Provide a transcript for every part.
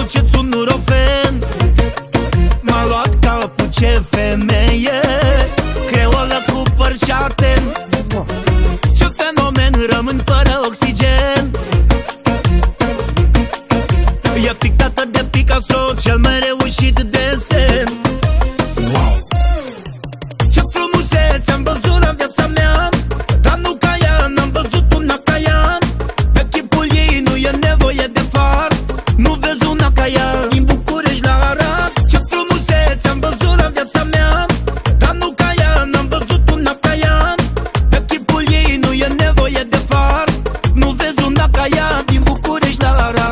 ce-ți un nurofen. M-a luat capul, ce femeie, creolă cu păr și atent. Ce fenomen, rămân fără oxigen. E pictată de Picasso, cel mai reușit desen. Ce frumusețe am văzut în viața mea, dar nu ca ea, n-am văzut una ca ea. Pe chipul ei nu e nevoie de far, nu vezi una ca ea din București la Arad. Ce frumusețe am văzut în viața mea, dar nu ca ea, n-am văzut una ca ea. Pe chipul ei nu e nevoie de far, nu vezi una ca ea din București la Arad.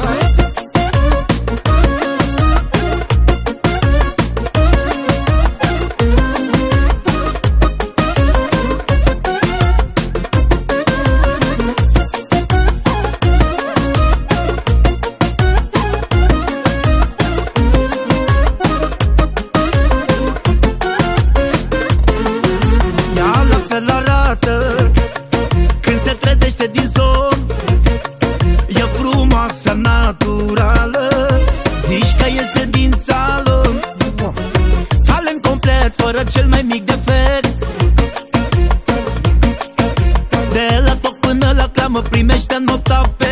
Când se trezește din somn, e frumoasă, naturală, zici că iese din salon. Talent complet, fără cel mai mic defect. De la toc până la clamă primește în nota pe